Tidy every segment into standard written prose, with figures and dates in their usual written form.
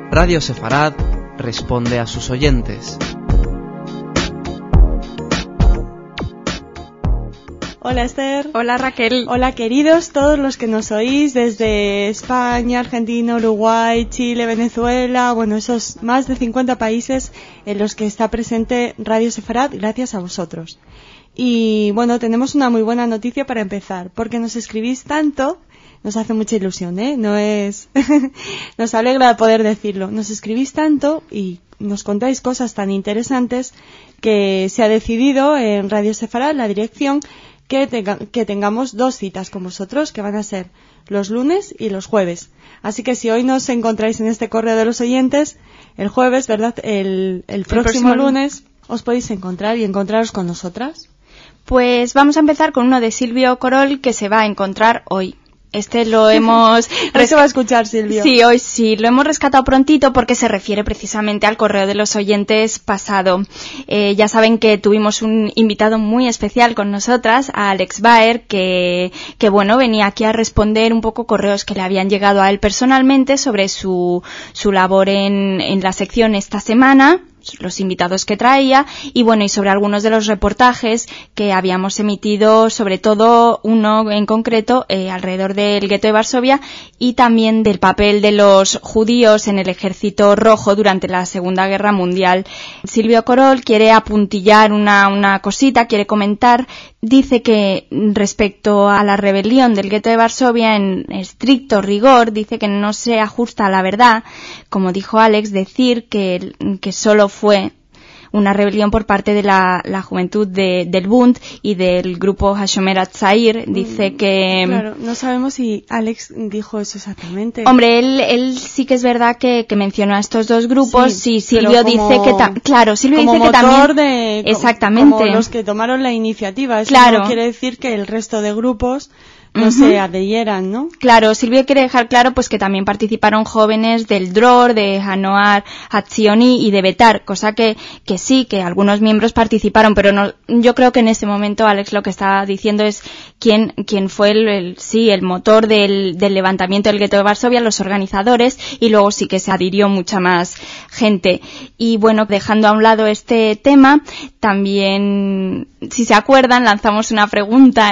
Radio Sefarad responde a sus oyentes. Hola Esther. Hola Raquel. Hola queridos todos los que nos oís desde España, Argentina, Uruguay, Chile, Venezuela, bueno, esos más de 50 países en los que está presente Radio Sefarad gracias a vosotros. Y bueno, tenemos una muy buena noticia para empezar, porque nos escribís tanto, nos hace mucha ilusión, no es nos alegra poder decirlo, nos escribís tanto y nos contáis cosas tan interesantes que se ha decidido en Radio Sefarad, la dirección, que tengamos 2 citas con vosotros, que van a ser los lunes y los jueves. Así que si hoy nos encontráis en este correo de los oyentes, el jueves, ¿verdad? El próximo lunes os podéis encontrar y encontraros con nosotras. Pues vamos a empezar con uno de Silvio Corol que se va a encontrar hoy. Este lo hemos... Hoy se va a escuchar, Silvio. Sí, hoy sí. Lo hemos rescatado prontito porque se refiere precisamente al correo de los oyentes pasado. Ya saben que tuvimos un invitado muy especial con nosotras, a Alex Baer, que bueno, venía aquí a responder un poco correos que le habían llegado a él personalmente sobre su labor en la sección esta semana, los invitados que traía y bueno, y sobre algunos de los reportajes que habíamos emitido, sobre todo uno en concreto alrededor del gueto de Varsovia y también del papel de los judíos en el Ejército Rojo durante la Segunda Guerra Mundial. Silvio Corol quiere apuntillar una cosita, quiere comentar. Dice que respecto a la rebelión del gueto de Varsovia, en estricto rigor, dice que no se ajusta a la verdad, como dijo Alex, decir que solo fue una rebelión por parte de la juventud del Bund y del grupo Hashomer Hatzair. Dice que... Claro, no sabemos si Alex dijo eso exactamente. Hombre, él sí que es verdad que mencionó a estos dos grupos. Sí, Silvio dice que... Claro, Silvio dice que también... Exactamente. Como los que tomaron la iniciativa. Eso claro. No quiere decir que el resto de grupos no se adhieran, ¿no? Claro, Silvio quiere dejar claro pues que también participaron jóvenes del Dror, de Hanoar Hatzioni y de Betar, cosa que sí, que algunos miembros participaron, pero no, yo creo que en ese momento Alex lo que está diciendo es quién fue el motor del levantamiento del gueto de Varsovia, los organizadores, y luego sí que se adhirió mucha más gente. Y bueno, dejando a un lado este tema, también, si se acuerdan, lanzamos una pregunta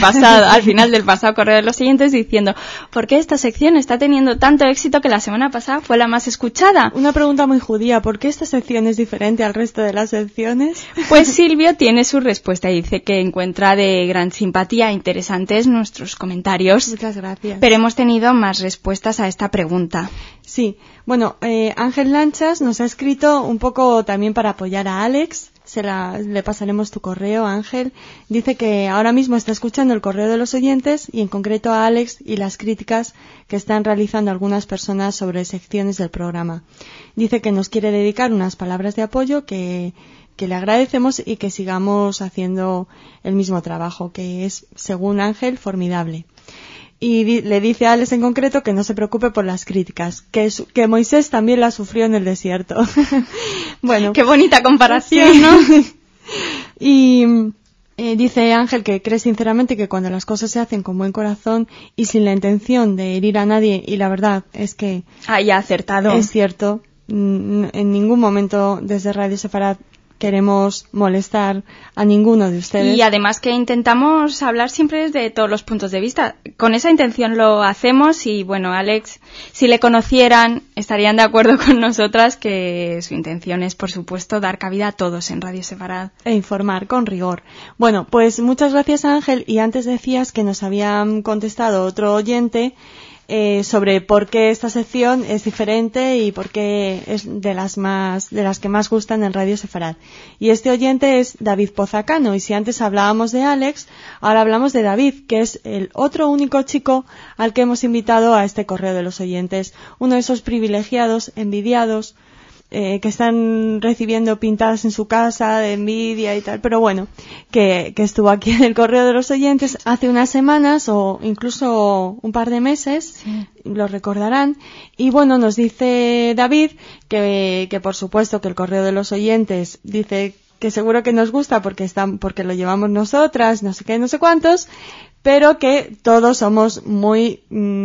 al final del pasado correo de los oyentes diciendo ¿por qué esta sección está teniendo tanto éxito que la semana pasada fue la más escuchada? Una pregunta muy judía, ¿por qué esta sección es diferente al resto de las secciones? Pues Silvio tiene su respuesta y dice que encuentra de gran simpatía interesantes nuestros comentarios. Muchas gracias. Pero hemos tenido más respuestas a esta pregunta. Sí, bueno, Ángel Lanchas nos ha escrito un poco también para apoyar a Alex. Le pasaremos tu correo, Ángel. Dice que ahora mismo está escuchando el correo de los oyentes y en concreto a Alex y las críticas que están realizando algunas personas sobre secciones del programa. Dice que nos quiere dedicar unas palabras de apoyo que le agradecemos y que sigamos haciendo el mismo trabajo, que es, según Ángel, formidable. Y le dice a Alex en concreto que no se preocupe por las críticas, que Moisés también la sufrió en el desierto. Bueno, qué bonita comparación, sí. ¿no? Y dice Ángel que cree sinceramente que cuando las cosas se hacen con buen corazón y sin la intención de herir a nadie, y la verdad es que haya acertado. Es cierto, en ningún momento desde Radio Sefarad queremos molestar a ninguno de ustedes. Y además que intentamos hablar siempre desde todos los puntos de vista. Con esa intención lo hacemos y bueno, Alex, si le conocieran, estarían de acuerdo con nosotras que su intención es, por supuesto, dar cabida a todos en Radio Sefarad. E informar con rigor. Bueno, pues muchas gracias, Ángel. Y antes decías que nos habían contestado otro oyente sobre por qué esta sección es diferente y por qué es de las que más gustan en Radio Sefarad. Y este oyente es David Pozacano, y si antes hablábamos de Alex, ahora hablamos de David, que es el otro único chico al que hemos invitado a este correo de los oyentes, uno de esos privilegiados, envidiados, que están recibiendo pintadas en su casa de envidia y tal, pero bueno, que estuvo aquí en el correo de los oyentes hace unas semanas o incluso un par de meses, sí. Lo recordarán, y bueno, nos dice David que por supuesto que el correo de los oyentes dice que seguro que nos gusta porque lo llevamos nosotras, no sé qué, no sé cuántos, pero que todos somos muy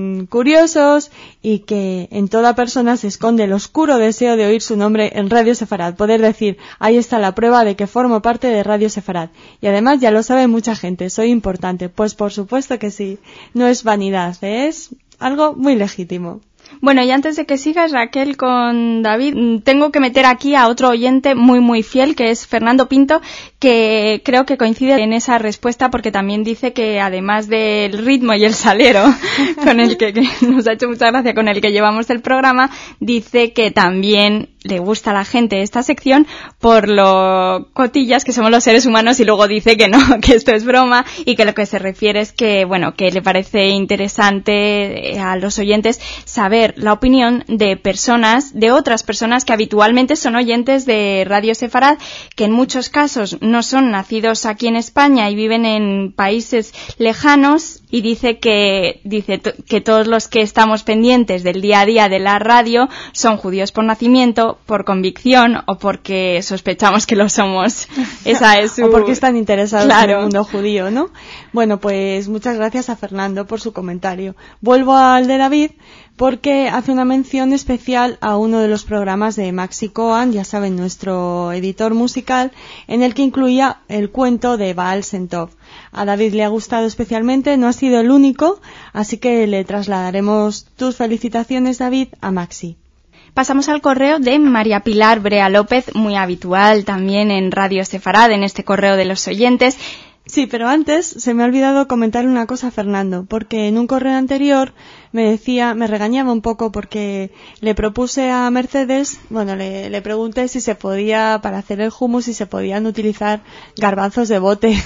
curiosos y que en toda persona se esconde el oscuro deseo de oír su nombre en Radio Sefarad, poder decir, ahí está la prueba de que formo parte de Radio Sefarad. Y además ya lo sabe mucha gente, soy importante. Pues por supuesto que sí, no es vanidad, es algo muy legítimo. Bueno, y antes de que sigas, Raquel, con David, tengo que meter aquí a otro oyente muy, muy fiel, que es Fernando Pinto, que creo que coincide en esa respuesta porque también dice que además del ritmo y el salero, con el que nos ha hecho mucha gracia, con el que llevamos el programa, dice que también le gusta a la gente esta sección por lo cotillas que somos los seres humanos, y luego dice que no, que esto es broma y que lo que se refiere es que, bueno, que le parece interesante a los oyentes saber la opinión de personas, de otras personas que habitualmente son oyentes de Radio Sefarad, que en muchos casos no son nacidos aquí en España y viven en países lejanos, y dice que todos los que estamos pendientes del día a día de la radio son judíos por nacimiento, por convicción o porque sospechamos que lo somos. Esa es su... O porque están interesados claro. en el mundo judío, ¿no? Bueno, pues muchas gracias a Fernando por su comentario. Vuelvo al de David porque hace una mención especial a uno de los programas de Maxi Cohen, ya saben, nuestro editor musical, en el que incluía el cuento de Baal Shem Tov. A David le ha gustado especialmente, no ha sido el único, así que le trasladaremos tus felicitaciones, David, a Maxi. Pasamos al correo de María Pilar Brea López, muy habitual también en Radio Sefarad, en este correo de los oyentes. Sí, pero antes se me ha olvidado comentar una cosa a Fernando, porque en un correo anterior me regañaba un poco porque le propuse a Mercedes, le pregunté si se podía, para hacer el hummus, si se podían utilizar garbanzos de bote.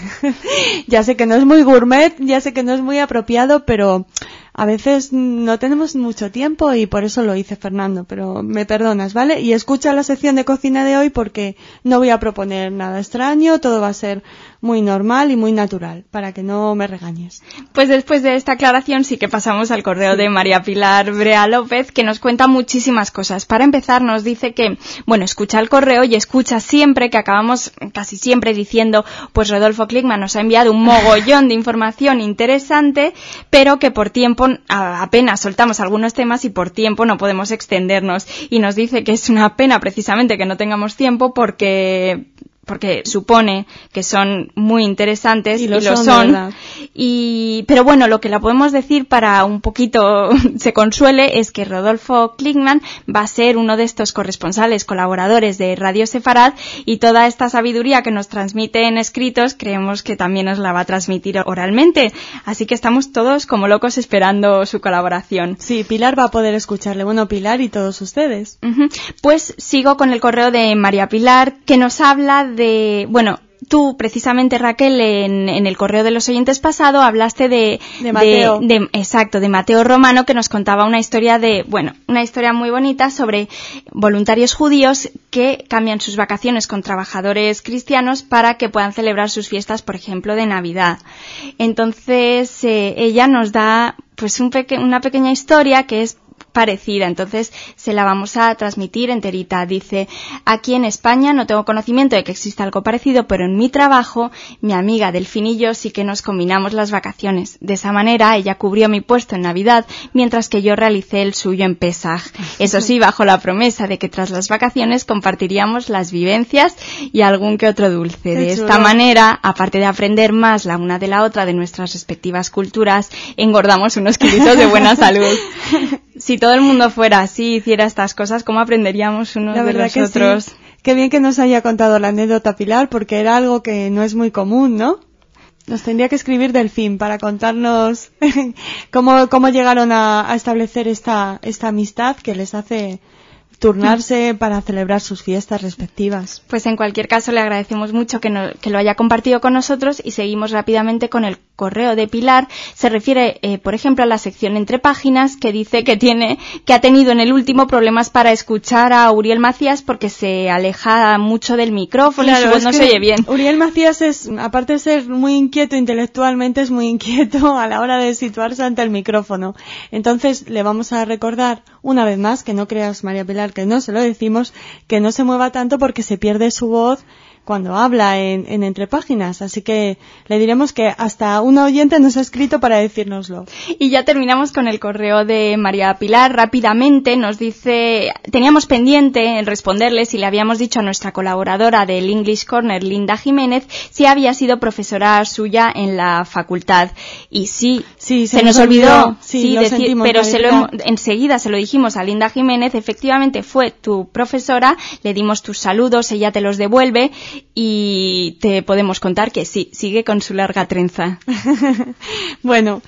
Ya sé que no es muy gourmet, ya sé que no es muy apropiado, pero a veces no tenemos mucho tiempo y por eso lo hice, Fernando, pero me perdonas, ¿vale? Y escucha la sección de cocina de hoy porque no voy a proponer nada extraño, todo va a ser muy normal y muy natural, para que no me regañes. Pues después de esta aclaración sí que pasamos al correo de María Pilar Brea López, que nos cuenta muchísimas cosas. Para empezar, nos dice que, escucha el correo y escucha siempre, que acabamos casi siempre diciendo, pues Rodolfo Klickmann nos ha enviado un mogollón de información interesante, pero que por tiempo apenas soltamos algunos temas y por tiempo no podemos extendernos. Y nos dice que es una pena precisamente que no tengamos tiempo porque supone que son muy interesantes y lo son. Pero bueno, lo que le podemos decir para un poquito se consuele es que Rodolfo Klickmann va a ser uno de estos corresponsales colaboradores de Radio Sefarad, y toda esta sabiduría que nos transmite en escritos creemos que también nos la va a transmitir oralmente, así que estamos todos como locos esperando su colaboración. Sí, Pilar va a poder escucharle. Bueno, Pilar y todos ustedes. Pues sigo con el correo de María Pilar, que nos habla de, tú precisamente, Raquel, en el correo de los oyentes pasado hablaste de Mateo. De Mateo Romano, que nos contaba una historia muy bonita sobre voluntarios judíos que cambian sus vacaciones con trabajadores cristianos para que puedan celebrar sus fiestas, por ejemplo, de Navidad. Entonces, ella nos da una pequeña historia que es parecida, entonces se la vamos a transmitir enterita. Dice: aquí en España no tengo conocimiento de que exista algo parecido, pero en mi trabajo mi amiga Delfín y yo sí que nos combinamos las vacaciones. De esa manera ella cubrió mi puesto en Navidad, mientras que yo realicé el suyo en Pesaj. Eso sí, bajo la promesa de que tras las vacaciones compartiríamos las vivencias y algún que otro dulce. De esta manera, aparte de aprender más la una de la otra de nuestras respectivas culturas, engordamos unos kilitos de buena salud. Si todo el mundo fuera así, hiciera estas cosas, ¿cómo aprenderíamos unos de los otros? Sí. Qué bien que nos haya contado la anécdota, Pilar, porque era algo que no es muy común, ¿no? Nos tendría que escribir Delfín para contarnos cómo llegaron a establecer esta amistad que les hace turnarse para celebrar sus fiestas respectivas. Pues en cualquier caso le agradecemos mucho que lo haya compartido con nosotros, y seguimos rápidamente con el correo de Pilar. Se refiere, por ejemplo, a la sección Entre Páginas, que dice que ha tenido en el último problemas para escuchar a Uriel Macías porque se aleja mucho del micrófono, claro, y su voz no se oye bien. Uriel Macías aparte de ser muy inquieto intelectualmente, es muy inquieto a la hora de situarse ante el micrófono. Entonces le vamos a recordar una vez más, que no creas, María Pilar, que no se lo decimos, que no se mueva tanto porque se pierde su voz cuando habla en Entre Páginas. Así que le diremos que hasta una oyente nos ha escrito para decírnoslo. Y ya terminamos con el correo de María Pilar. Rápidamente nos dice, teníamos pendiente en responderle si le habíamos dicho a nuestra colaboradora del English Corner, Linda Jiménez, si había sido profesora suya en la facultad. Y sí, se nos olvidó decir, pero enseguida se lo dijimos a Linda Jiménez. Efectivamente fue tu profesora, le dimos tus saludos, ella te los devuelve y te podemos contar que sí, sigue con su larga trenza. Bueno,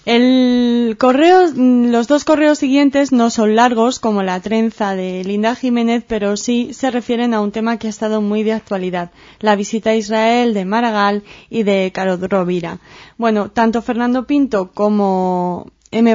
los dos correos siguientes no son largos como la trenza de Linda Jiménez, pero sí se refieren a un tema que ha estado muy de actualidad, la visita a Israel de Maragall y de Carod Rovira. Bueno, tanto Fernando Pinto como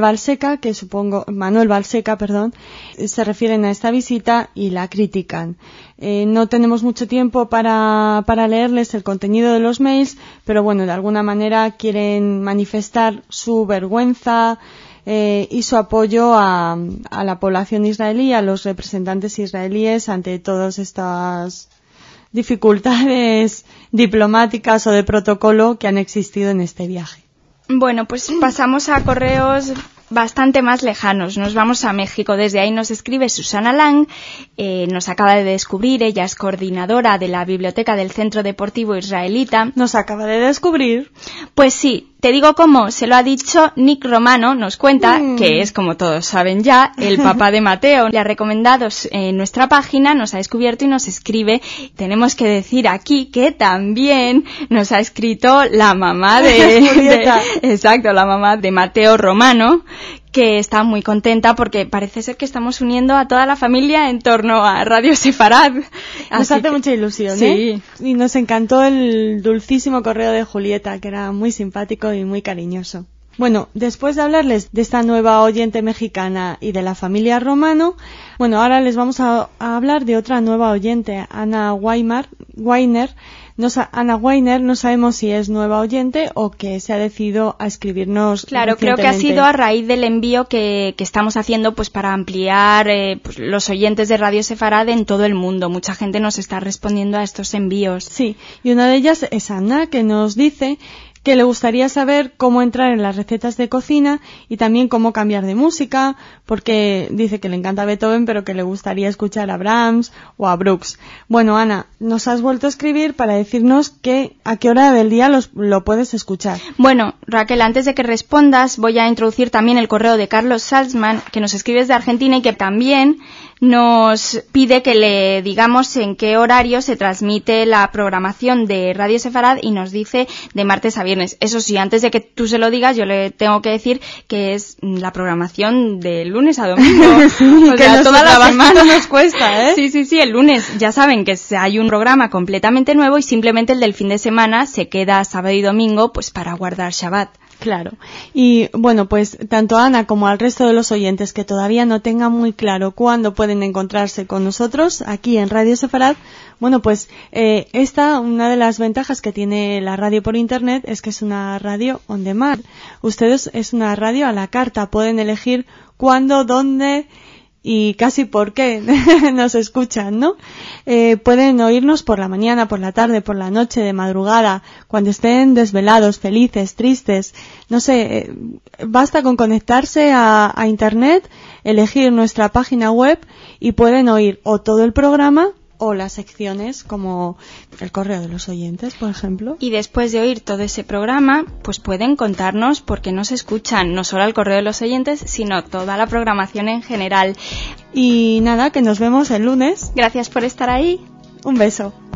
Manuel Balseca, se refieren a esta visita y la critican. No tenemos mucho tiempo para leerles el contenido de los mails, pero bueno, de alguna manera quieren manifestar su vergüenza y su apoyo a la población israelí, a los representantes israelíes ante todas estas dificultades diplomáticas o de protocolo que han existido en este viaje. Bueno, pues pasamos a correos bastante más lejanos. Nos vamos a México. Desde ahí nos escribe Susana Lang. Nos acaba de descubrir. Ella es coordinadora de la biblioteca del Centro Deportivo Israelita. ¿Nos acaba de descubrir? Pues sí. Te digo cómo, se lo ha dicho Nick Romano, nos cuenta, que es, como todos saben ya, el papá de Mateo. Le ha recomendado en nuestra página, nos ha descubierto y nos escribe. Tenemos que decir aquí que también nos ha escrito la mamá la mamá de Mateo Romano, que está muy contenta porque parece ser que estamos uniendo a toda la familia en torno a Radio Sefarad. Nos hace mucha ilusión, sí. Y nos encantó el dulcísimo correo de Julieta, que era muy simpático y muy cariñoso. Bueno, después de hablarles de esta nueva oyente mexicana y de la familia Romano, bueno, ahora les vamos a hablar de otra nueva oyente, Ana Weiner. Ana Weiner, no sabemos si es nueva oyente o que se ha decidido a escribirnos. Claro, creo que ha sido a raíz del envío que estamos haciendo pues para ampliar pues, los oyentes de Radio Sefarad en todo el mundo. Mucha gente nos está respondiendo a estos envíos. Sí, y una de ellas es Ana, que nos dice que le gustaría saber cómo entrar en las recetas de cocina y también cómo cambiar de música, porque dice que le encanta Beethoven, pero que le gustaría escuchar a Brahms o a Brooks. Bueno, Ana, nos has vuelto a escribir para decirnos a qué hora del día lo puedes escuchar. Bueno, Raquel, antes de que respondas, voy a introducir también el correo de Carlos Salzman, que nos escribe desde Argentina y que también nos pide que le digamos en qué horario se transmite la programación de Radio Sefarad y nos dice de martes a viernes. Eso sí, antes de que tú se lo digas, yo le tengo que decir que es la programación de lunes a domingo. O que sea, toda la semana nos cuesta, ¿eh? Sí, el lunes ya saben que hay un programa completamente nuevo y simplemente el del fin de semana se queda sábado y domingo pues para guardar Shabbat. Claro. Y bueno, pues tanto a Ana como al resto de los oyentes que todavía no tengan muy claro cuándo pueden encontrarse con nosotros aquí en Radio Sefarad, bueno, pues una de las ventajas que tiene la radio por internet es que es una radio on demand. Ustedes es una radio a la carta, pueden elegir cuándo, dónde y casi por qué nos escuchan, ¿no? Pueden oírnos por la mañana, por la tarde, por la noche, de madrugada, cuando estén desvelados, felices, tristes, no sé, basta con conectarse a internet, elegir nuestra página web y pueden oír o todo el programa o las secciones como el correo de los oyentes, por ejemplo. Y después de oír todo ese programa, pues pueden contarnos por qué nos escuchan, no solo el correo de los oyentes, sino toda la programación en general. Y nada, que nos vemos el lunes. Gracias por estar ahí. Un beso.